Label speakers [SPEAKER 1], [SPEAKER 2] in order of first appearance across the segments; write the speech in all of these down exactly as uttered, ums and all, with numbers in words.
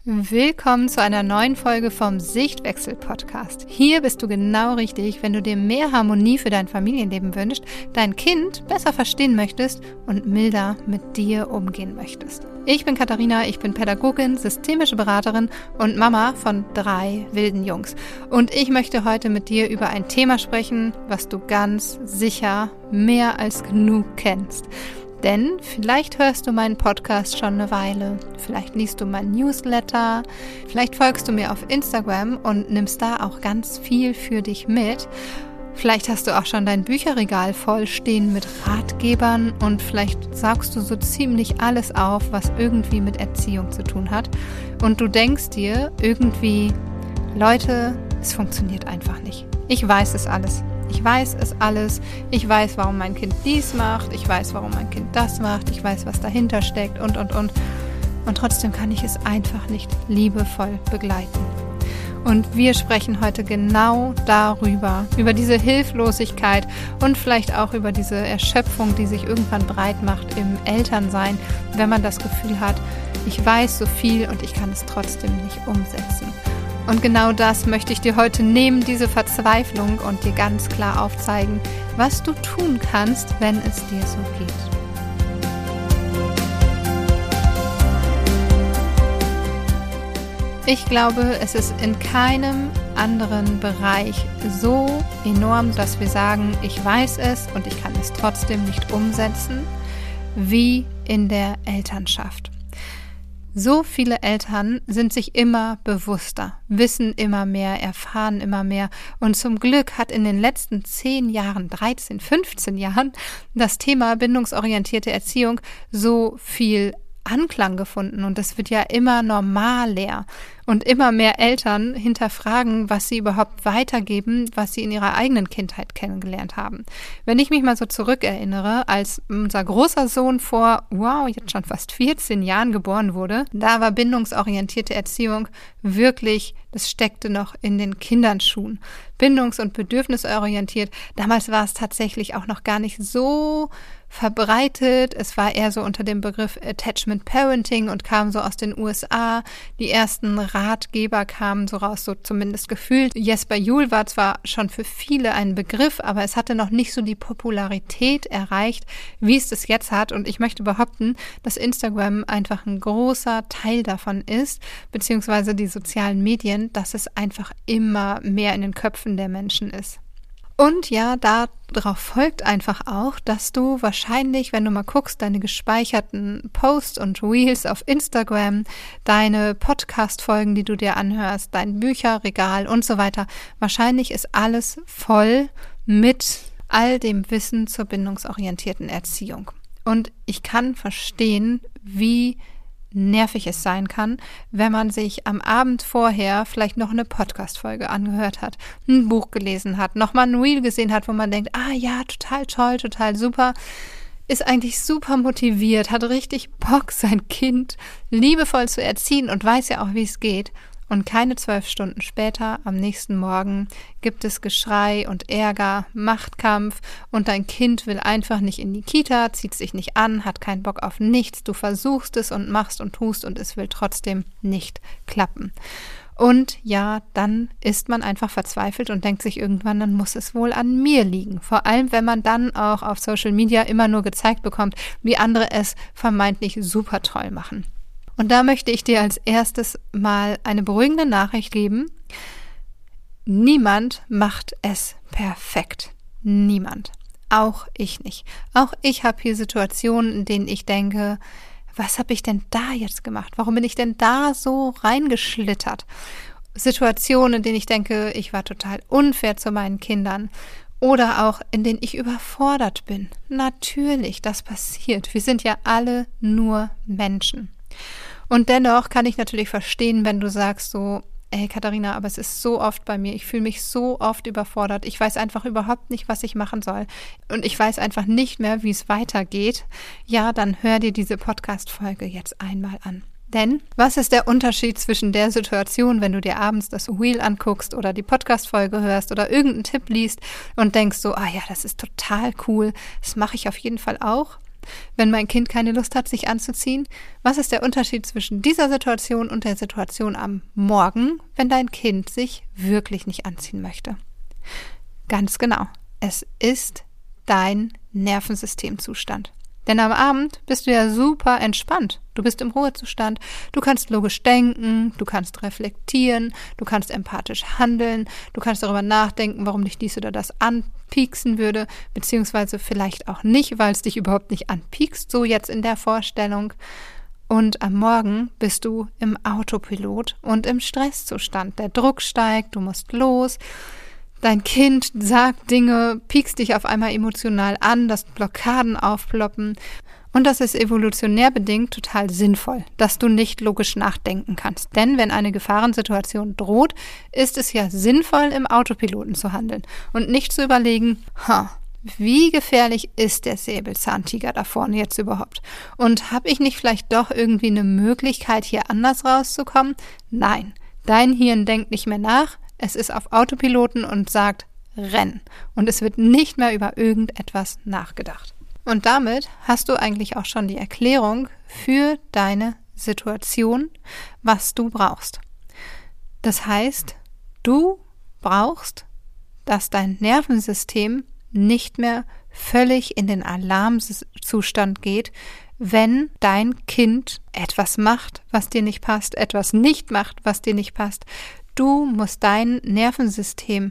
[SPEAKER 1] Willkommen zu einer neuen Folge vom Sichtwechsel-Podcast. Hier bist du genau richtig, wenn du dir mehr Harmonie für dein Familienleben wünschst, dein Kind besser verstehen möchtest und milder mit dir umgehen möchtest. Ich bin Katharina, ich bin Pädagogin, systemische Beraterin und Mama von drei wilden Jungs. Und ich möchte heute mit dir über ein Thema sprechen, was du ganz sicher mehr als genug kennst. Denn vielleicht hörst du meinen Podcast schon eine Weile, vielleicht liest du meinen Newsletter, vielleicht folgst du mir auf Instagram und nimmst da auch ganz viel für dich mit. Vielleicht hast du auch schon dein Bücherregal voll stehen mit Ratgebern und vielleicht saugst du so ziemlich alles auf, was irgendwie mit Erziehung zu tun hat. Und du denkst dir irgendwie, Leute, es funktioniert einfach nicht. Ich weiß es alles. Ich weiß es alles. Ich weiß, warum mein Kind dies macht. Ich weiß, warum mein Kind das macht. Ich weiß, was dahinter steckt und, und, und. Und trotzdem kann ich es einfach nicht liebevoll begleiten. Und wir sprechen heute genau darüber, über diese Hilflosigkeit und vielleicht auch über diese Erschöpfung, die sich irgendwann breit macht im Elternsein, wenn man das Gefühl hat, ich weiß so viel und ich kann es trotzdem nicht umsetzen. Und genau das möchte ich dir heute nehmen, diese Verzweiflung, und dir ganz klar aufzeigen, was du tun kannst, wenn es dir so geht. Ich glaube, es ist in keinem anderen Bereich so enorm, dass wir sagen, ich weiß es und ich kann es trotzdem nicht umsetzen, wie in der Elternschaft. So viele Eltern sind sich immer bewusster, wissen immer mehr, erfahren immer mehr. Und zum Glück hat in den letzten zehn Jahren, dreizehn, fünfzehn Jahren das Thema bindungsorientierte Erziehung so viel Anklang gefunden. Und das wird ja immer normaler. Und immer mehr Eltern hinterfragen, was sie überhaupt weitergeben, was sie in ihrer eigenen Kindheit kennengelernt haben. Wenn ich mich mal so zurückerinnere, als unser großer Sohn vor, wow, jetzt schon fast vierzehn Jahren geboren wurde, da war bindungsorientierte Erziehung wirklich, das steckte noch in den Kinderschuhen. Bindungs- und bedürfnisorientiert, damals war es tatsächlich auch noch gar nicht so verbreitet. Es war eher so unter dem Begriff Attachment Parenting und kam so aus den U S A. Die ersten Ratgeber kamen so raus, so zumindest gefühlt. Jesper Juhl war zwar schon für viele ein Begriff, aber es hatte noch nicht so die Popularität erreicht, wie es das jetzt hat. Und ich möchte behaupten, dass Instagram einfach ein großer Teil davon ist, beziehungsweise die sozialen Medien, dass es einfach immer mehr in den Köpfen der Menschen ist. Und ja, darauf folgt einfach auch, dass du wahrscheinlich, wenn du mal guckst, deine gespeicherten Posts und Reels auf Instagram, deine Podcast-Folgen, die du dir anhörst, dein Bücherregal und so weiter, wahrscheinlich ist alles voll mit all dem Wissen zur bindungsorientierten Erziehung. Und ich kann verstehen, wie nervig es sein kann, wenn man sich am Abend vorher vielleicht noch eine Podcast-Folge angehört hat, ein Buch gelesen hat, nochmal ein Reel gesehen hat, wo man denkt, ah ja, total toll, total super, ist eigentlich super motiviert, hat richtig Bock, sein Kind liebevoll zu erziehen und weiß ja auch, wie es geht. Und keine zwölf Stunden später, am nächsten Morgen, gibt es Geschrei und Ärger, Machtkampf und dein Kind will einfach nicht in die Kita, zieht sich nicht an, hat keinen Bock auf nichts. Du versuchst es und machst und tust und es will trotzdem nicht klappen. Und ja, dann ist man einfach verzweifelt und denkt sich irgendwann, dann muss es wohl an mir liegen. Vor allem, wenn man dann auch auf Social Media immer nur gezeigt bekommt, wie andere es vermeintlich super toll machen. Und da möchte ich dir als erstes mal eine beruhigende Nachricht geben. Niemand macht es perfekt. Niemand. Auch ich nicht. Auch ich habe hier Situationen, in denen ich denke, was habe ich denn da jetzt gemacht? Warum bin ich denn da so reingeschlittert? Situationen, in denen ich denke, ich war total unfair zu meinen Kindern. Oder auch, in denen ich überfordert bin. Natürlich, das passiert. Wir sind ja alle nur Menschen. Und dennoch kann ich natürlich verstehen, wenn du sagst so, ey Katharina, aber es ist so oft bei mir, ich fühle mich so oft überfordert, ich weiß einfach überhaupt nicht, was ich machen soll und ich weiß einfach nicht mehr, wie es weitergeht. Ja, dann hör dir diese Podcast-Folge jetzt einmal an. Denn was ist der Unterschied zwischen der Situation, wenn du dir abends das Reel anguckst oder die Podcast-Folge hörst oder irgendeinen Tipp liest und denkst so, ah ja, das ist total cool, das mache ich auf jeden Fall auch, wenn mein Kind keine Lust hat, sich anzuziehen? Was ist der Unterschied zwischen dieser Situation und der Situation am Morgen, wenn dein Kind sich wirklich nicht anziehen möchte? Ganz genau, es ist dein Nervensystemzustand. Denn am Abend bist du ja super entspannt. Du bist im Ruhezustand, du kannst logisch denken, du kannst reflektieren, du kannst empathisch handeln, du kannst darüber nachdenken, warum dich dies oder das anpieksen würde, beziehungsweise vielleicht auch nicht, weil es dich überhaupt nicht anpiekst, so jetzt in der Vorstellung. Und am Morgen bist du im Autopilot und im Stresszustand. Der Druck steigt, du musst los. Dein Kind sagt Dinge, piekst dich auf einmal emotional an, dass Blockaden aufploppen. Und das ist evolutionär bedingt total sinnvoll, dass du nicht logisch nachdenken kannst. Denn wenn eine Gefahrensituation droht, ist es ja sinnvoll, im Autopiloten zu handeln und nicht zu überlegen, ha, wie gefährlich ist der Säbelzahntiger da vorne jetzt überhaupt? Und habe ich nicht vielleicht doch irgendwie eine Möglichkeit, hier anders rauszukommen? Nein, dein Hirn denkt nicht mehr nach. Es ist auf Autopiloten und sagt, renn. Und es wird nicht mehr über irgendetwas nachgedacht. Und damit hast du eigentlich auch schon die Erklärung für deine Situation, was du brauchst. Das heißt, du brauchst, dass dein Nervensystem nicht mehr völlig in den Alarmzustand geht, wenn dein Kind etwas macht, was dir nicht passt, etwas nicht macht, was dir nicht passt. Du musst dein Nervensystem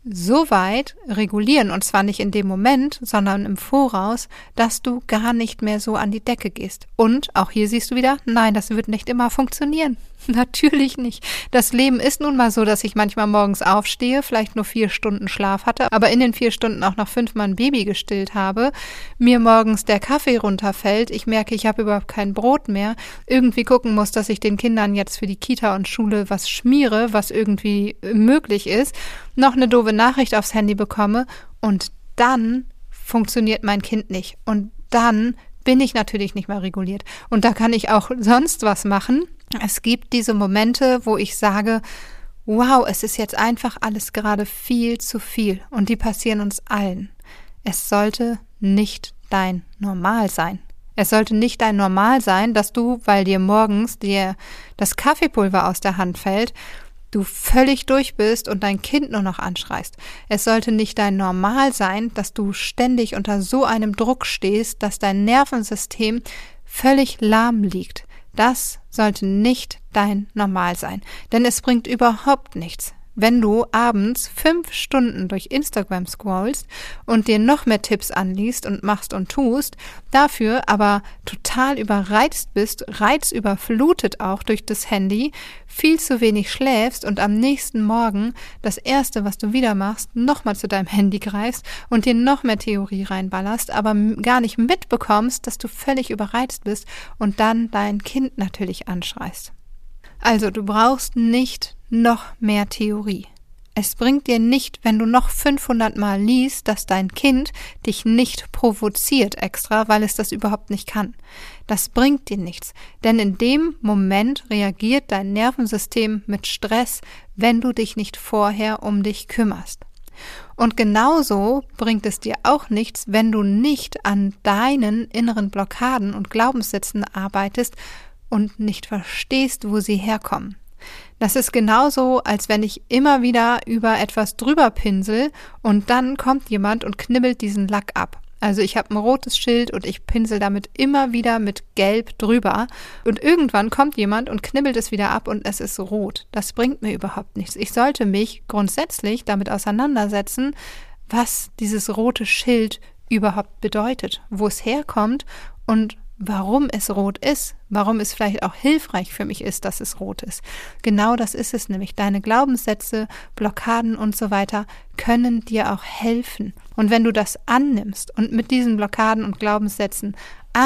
[SPEAKER 1] so weit regulieren, und zwar nicht in dem Moment, sondern im Voraus, dass du gar nicht mehr so an die Decke gehst. Und auch hier siehst du wieder, nein, das wird nicht immer funktionieren. Natürlich nicht. Das Leben ist nun mal so, dass ich manchmal morgens aufstehe, vielleicht nur vier Stunden Schlaf hatte, aber in den vier Stunden auch noch fünfmal ein Baby gestillt habe, mir morgens der Kaffee runterfällt, ich merke, ich habe überhaupt kein Brot mehr, irgendwie gucken muss, dass ich den Kindern jetzt für die Kita und Schule was schmiere, was irgendwie möglich ist, noch eine doofe Nachricht aufs Handy bekomme und dann funktioniert mein Kind nicht. Und dann bin ich natürlich nicht mehr reguliert. Und da kann ich auch sonst was machen. Es gibt diese Momente, wo ich sage, wow, es ist jetzt einfach alles gerade viel zu viel. Und die passieren uns allen. Es sollte nicht dein Normal sein. Es sollte nicht dein Normal sein, dass du, weil dir morgens dir das Kaffeepulver aus der Hand fällt, du völlig durch bist und dein Kind nur noch anschreist. Es sollte nicht dein Normal sein, dass du ständig unter so einem Druck stehst, dass dein Nervensystem völlig lahm liegt. Das sollte nicht dein Normal sein, denn es bringt überhaupt nichts, wenn du abends fünf Stunden durch Instagram scrollst und dir noch mehr Tipps anliest und machst und tust, dafür aber total überreizt bist, reizüberflutet auch durch das Handy, viel zu wenig schläfst und am nächsten Morgen das Erste, was du wieder machst, nochmal zu deinem Handy greifst und dir noch mehr Theorie reinballerst, aber gar nicht mitbekommst, dass du völlig überreizt bist und dann dein Kind natürlich anschreist. Also du brauchst nicht noch mehr Theorie. Es bringt dir nicht, wenn du noch fünfhundert Mal liest, dass dein Kind dich nicht provoziert extra, weil es das überhaupt nicht kann. Das bringt dir nichts, denn in dem Moment reagiert dein Nervensystem mit Stress, wenn du dich nicht vorher um dich kümmerst. Und genauso bringt es dir auch nichts, wenn du nicht an deinen inneren Blockaden und Glaubenssätzen arbeitest und nicht verstehst, wo sie herkommen. Das ist genauso, als wenn ich immer wieder über etwas drüber pinsel und dann kommt jemand und knibbelt diesen Lack ab. Also ich habe ein rotes Schild und ich pinsel damit immer wieder mit Gelb drüber und irgendwann kommt jemand und knibbelt es wieder ab und es ist rot. Das bringt mir überhaupt nichts. Ich sollte mich grundsätzlich damit auseinandersetzen, was dieses rote Schild überhaupt bedeutet, wo es herkommt und warum es rot ist, warum es vielleicht auch hilfreich für mich ist, dass es rot ist. Genau das ist es nämlich. Deine Glaubenssätze, Blockaden und so weiter können dir auch helfen. Und wenn du das annimmst und mit diesen Blockaden und Glaubenssätzen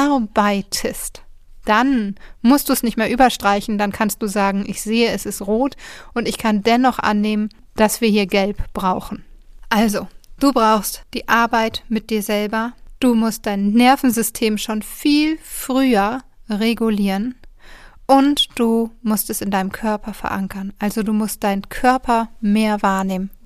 [SPEAKER 1] arbeitest, dann musst du es nicht mehr überstreichen, dann kannst du sagen, ich sehe, es ist rot und ich kann dennoch annehmen, dass wir hier gelb brauchen. Also, du brauchst die Arbeit mit dir selber. Du musst dein Nervensystem schon viel früher regulieren und du musst es in deinem Körper verankern. Also du musst deinen Körper mehr wahrnehmen.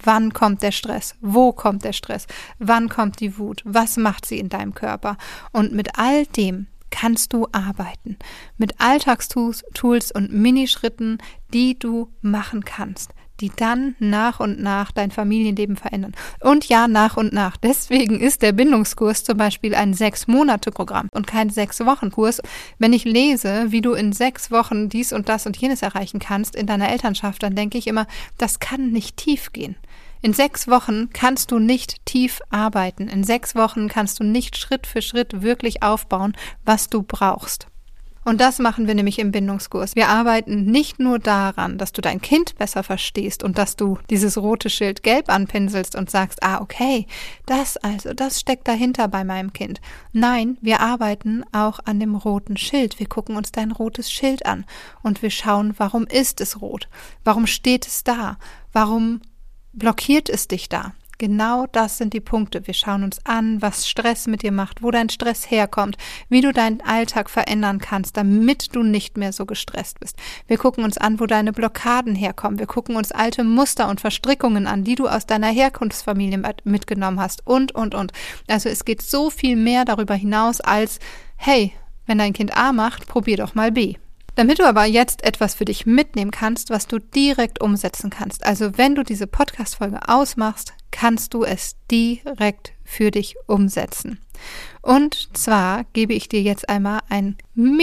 [SPEAKER 1] Wann kommt der Stress? Wo kommt der Stress? Wann kommt die Wut? Was macht sie in deinem Körper? Und mit all dem kannst du arbeiten. Mit Alltagstools und Minischritten, die du machen kannst, die dann nach und nach dein Familienleben verändern. Und ja, nach und nach. Deswegen ist der Bindungskurs zum Beispiel ein Sechs-Monate-Programm und kein Sechs-Wochen-Kurs. Wenn ich lese, wie du in sechs Wochen dies und das und jenes erreichen kannst in deiner Elternschaft, dann denke ich immer, das kann nicht tief gehen. In sechs Wochen kannst du nicht tief arbeiten. In sechs Wochen kannst du nicht Schritt für Schritt wirklich aufbauen, was du brauchst. Und das machen wir nämlich im Bindungskurs. Wir arbeiten nicht nur daran, dass du dein Kind besser verstehst und dass du dieses rote Schild gelb anpinselst und sagst, ah, okay, das also, das steckt dahinter bei meinem Kind. Nein, wir arbeiten auch an dem roten Schild. Wir gucken uns dein rotes Schild an und wir schauen, warum ist es rot? Warum steht es da? Warum blockiert es dich da? Genau das sind die Punkte. Wir schauen uns an, was Stress mit dir macht, wo dein Stress herkommt, wie du deinen Alltag verändern kannst, damit du nicht mehr so gestresst bist. Wir gucken uns an, wo deine Blockaden herkommen. Wir gucken uns alte Muster und Verstrickungen an, die du aus deiner Herkunftsfamilie mitgenommen hast und, und, und. Also es geht so viel mehr darüber hinaus als, hey, wenn dein Kind A macht, probier doch mal B. Damit du aber jetzt etwas für dich mitnehmen kannst, was du direkt umsetzen kannst. Also wenn du diese Podcast-Folge ausmachst, kannst du es direkt für dich umsetzen. Und zwar gebe ich dir jetzt einmal einen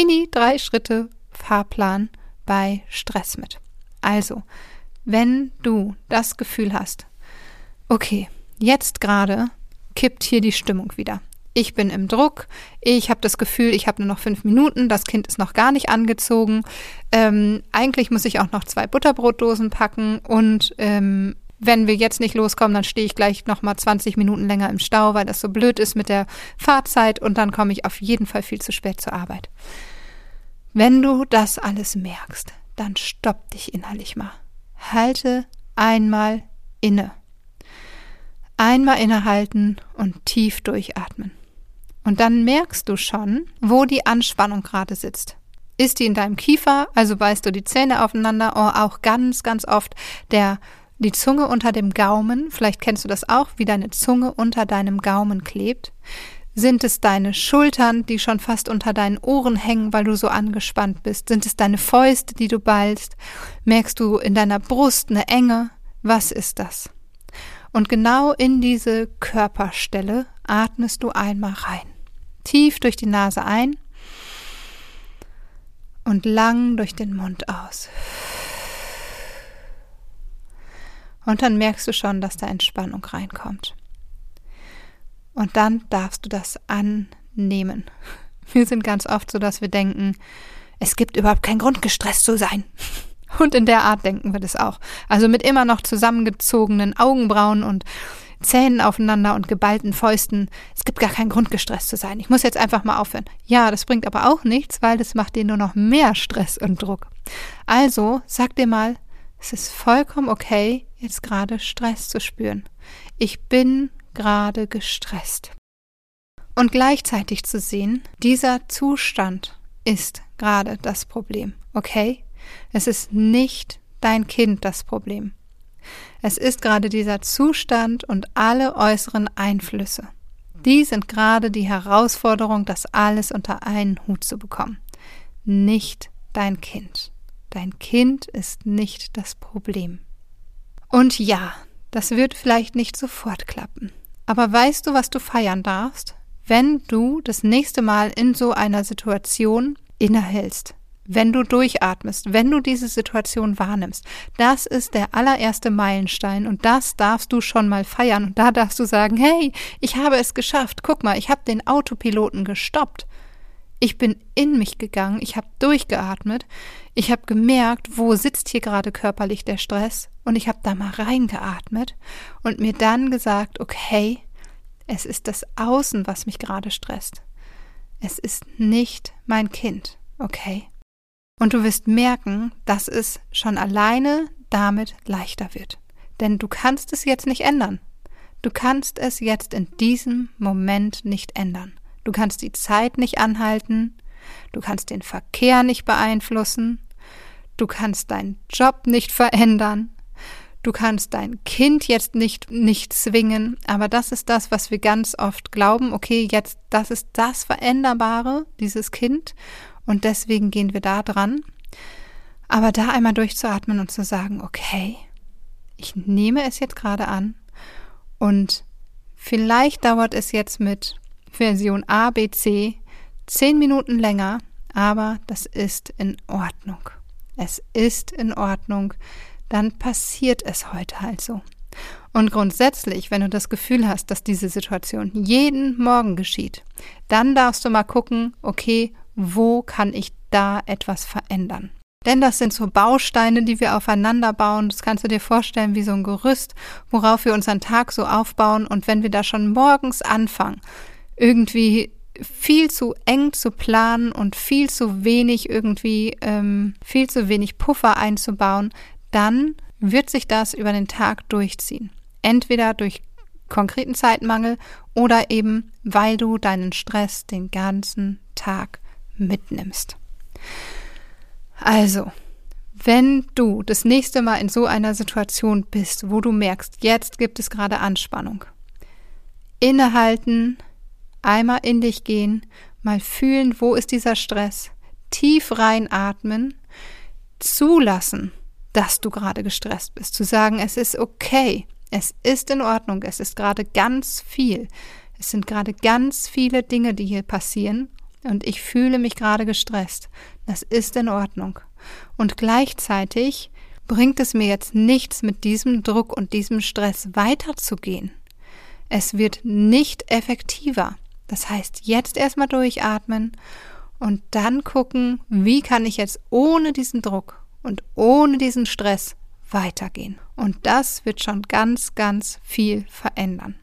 [SPEAKER 1] Mini-Drei-Schritte-Fahrplan bei Stress mit. Also, wenn du das Gefühl hast, okay, jetzt gerade kippt hier die Stimmung wieder. Ich bin im Druck, ich habe das Gefühl, ich habe nur noch fünf Minuten, das Kind ist noch gar nicht angezogen. Ähm, eigentlich muss ich auch noch zwei Butterbrotdosen packen und ähm, wenn wir jetzt nicht loskommen, dann stehe ich gleich nochmal zwanzig Minuten länger im Stau, weil das so blöd ist mit der Fahrzeit und dann komme ich auf jeden Fall viel zu spät zur Arbeit. Wenn du das alles merkst, dann stopp dich innerlich mal. Halte einmal inne. Einmal innehalten und tief durchatmen. Und dann merkst du schon, wo die Anspannung gerade sitzt. Ist die in deinem Kiefer, also beißt du die Zähne aufeinander, oder auch ganz, ganz oft der, die Zunge unter dem Gaumen, vielleicht kennst du das auch, wie deine Zunge unter deinem Gaumen klebt. Sind es deine Schultern, die schon fast unter deinen Ohren hängen, weil du so angespannt bist? Sind es deine Fäuste, die du ballst? Merkst du in deiner Brust eine Enge? Was ist das? Und genau in diese Körperstelle atmest du einmal rein. Tief durch die Nase ein und lang durch den Mund aus. Und dann merkst du schon, dass da Entspannung reinkommt. Und dann darfst du das annehmen. Wir sind ganz oft so, dass wir denken, es gibt überhaupt keinen Grund, gestresst zu sein. Und in der Art denken wir das auch. Also mit immer noch zusammengezogenen Augenbrauen und Zähnen aufeinander und geballten Fäusten. Es gibt gar keinen Grund, gestresst zu sein. Ich muss jetzt einfach mal aufhören. Ja, das bringt aber auch nichts, weil das macht dir nur noch mehr Stress und Druck. Also sag dir mal, es ist vollkommen okay, jetzt gerade Stress zu spüren. Ich bin gerade gestresst. Und gleichzeitig zu sehen, dieser Zustand ist gerade das Problem, okay? Es ist nicht dein Kind das Problem. Es ist gerade dieser Zustand und alle äußeren Einflüsse. Die sind gerade die Herausforderung, das alles unter einen Hut zu bekommen. Nicht dein Kind. Dein Kind ist nicht das Problem. Und ja, das wird vielleicht nicht sofort klappen. Aber weißt du, was du feiern darfst, wenn du das nächste Mal in so einer Situation innehältst? Wenn du durchatmest, wenn du diese Situation wahrnimmst, das ist der allererste Meilenstein und das darfst du schon mal feiern und da darfst du sagen, hey, ich habe es geschafft, guck mal, ich habe den Autopiloten gestoppt. Ich bin in mich gegangen, ich habe durchgeatmet, ich habe gemerkt, wo sitzt hier gerade körperlich der Stress und ich habe da mal reingeatmet und mir dann gesagt, okay, es ist das Außen, was mich gerade stresst. Es ist nicht mein Kind, okay? Und du wirst merken, dass es schon alleine damit leichter wird. Denn du kannst es jetzt nicht ändern. Du kannst es jetzt in diesem Moment nicht ändern. Du kannst die Zeit nicht anhalten. Du kannst den Verkehr nicht beeinflussen. Du kannst deinen Job nicht verändern. Du kannst dein Kind jetzt nicht, nicht zwingen, aber das ist das, was wir ganz oft glauben. Okay, jetzt, das ist das Veränderbare, dieses Kind, und deswegen gehen wir da dran. Aber da einmal durchzuatmen und zu sagen, okay, ich nehme es jetzt gerade an und vielleicht dauert es jetzt mit Version A, B, C zehn Minuten länger, aber das ist in Ordnung. Es ist in Ordnung. Dann passiert es heute halt so. Und grundsätzlich, wenn du das Gefühl hast, dass diese Situation jeden Morgen geschieht, dann darfst du mal gucken, okay, wo kann ich da etwas verändern? Denn das sind so Bausteine, die wir aufeinander bauen. Das kannst du dir vorstellen wie so ein Gerüst, worauf wir unseren Tag so aufbauen. Und wenn wir da schon morgens anfangen, irgendwie viel zu eng zu planen und viel zu wenig irgendwie, ähm, viel zu wenig Puffer einzubauen, dann wird sich das über den Tag durchziehen. Entweder durch konkreten Zeitmangel oder eben, weil du deinen Stress den ganzen Tag mitnimmst. Also, wenn du das nächste Mal in so einer Situation bist, wo du merkst, jetzt gibt es gerade Anspannung, innehalten, einmal in dich gehen, mal fühlen, wo ist dieser Stress, tief reinatmen, zulassen, dass du gerade gestresst bist, zu sagen, es ist okay, es ist in Ordnung, es ist gerade ganz viel, es sind gerade ganz viele Dinge, die hier passieren und ich fühle mich gerade gestresst, das ist in Ordnung. Und gleichzeitig bringt es mir jetzt nichts, mit diesem Druck und diesem Stress weiterzugehen. Es wird nicht effektiver. Das heißt, jetzt erstmal durchatmen und dann gucken, wie kann ich jetzt ohne diesen Druck und ohne diesen Stress weitergehen. Und das wird schon ganz, ganz viel verändern.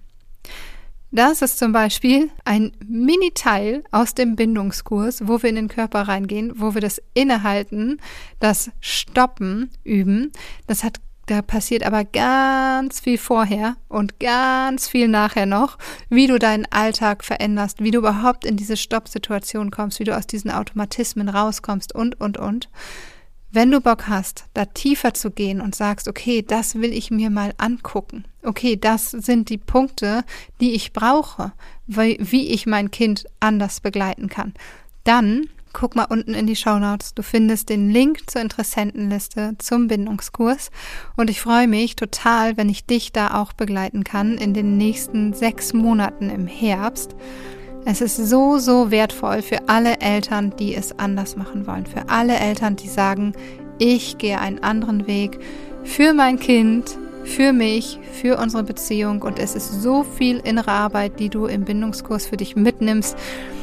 [SPEAKER 1] Das ist zum Beispiel ein Mini-Teil aus dem Bindungskurs, wo wir in den Körper reingehen, wo wir das Innehalten, das Stoppen üben. Das hat Da passiert aber ganz viel vorher und ganz viel nachher noch, wie du deinen Alltag veränderst, wie du überhaupt in diese Stoppsituation kommst, wie du aus diesen Automatismen rauskommst und, und, und. Wenn du Bock hast, da tiefer zu gehen und sagst, okay, das will ich mir mal angucken. Okay, das sind die Punkte, die ich brauche, weil, wie ich mein Kind anders begleiten kann. Dann guck mal unten in die Shownotes. Du findest den Link zur Interessentenliste zum Bindungskurs. Und ich freue mich total, wenn ich dich da auch begleiten kann in den nächsten sechs Monaten im Herbst. Es ist so, so wertvoll für alle Eltern, die es anders machen wollen. Für alle Eltern, die sagen, ich gehe einen anderen Weg für mein Kind, für mich, für unsere Beziehung. Und es ist so viel innere Arbeit, die du im Bindungskurs für dich mitnimmst.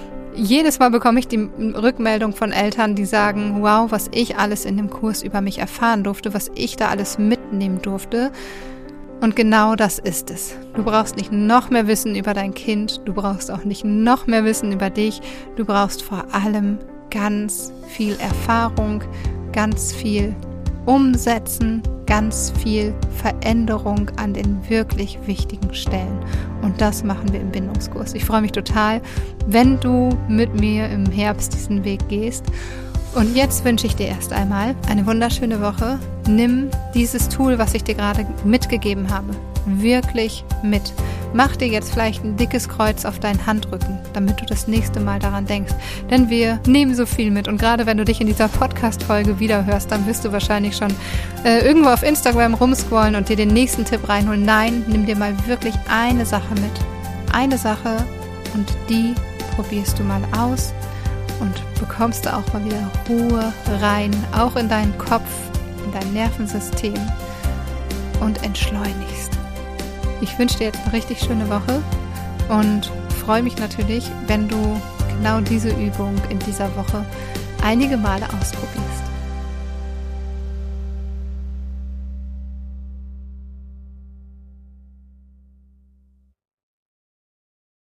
[SPEAKER 1] Jedes Mal bekomme ich die Rückmeldung von Eltern, die sagen, wow, was ich alles in dem Kurs über mich erfahren durfte, was ich da alles mitnehmen durfte. Und genau das ist es. Du brauchst nicht noch mehr Wissen über dein Kind, du brauchst auch nicht noch mehr Wissen über dich, du brauchst vor allem ganz viel Erfahrung, ganz viel Umsetzen, ganz viel Veränderung an den wirklich wichtigen Stellen. Und das machen wir im Bindungskurs. Ich freue mich total, wenn du mit mir im Herbst diesen Weg gehst. Und jetzt wünsche ich dir erst einmal eine wunderschöne Woche. Nimm dieses Tool, was ich dir gerade mitgegeben habe, wirklich mit. Mach dir jetzt vielleicht ein dickes Kreuz auf deinen Handrücken, damit du das nächste Mal daran denkst. Denn wir nehmen so viel mit. Und gerade wenn du dich in dieser Podcast-Folge wiederhörst, dann wirst du wahrscheinlich schon äh, irgendwo auf Instagram rumscrollen und dir den nächsten Tipp reinholen. Nein, nimm dir mal wirklich eine Sache mit. Eine Sache und die probierst du mal aus. Und bekommst du auch mal wieder Ruhe rein, auch in deinen Kopf, in dein Nervensystem und entschleunigst. Ich wünsche dir jetzt eine richtig schöne Woche und freue mich natürlich, wenn du genau diese Übung in dieser Woche einige Male ausprobierst.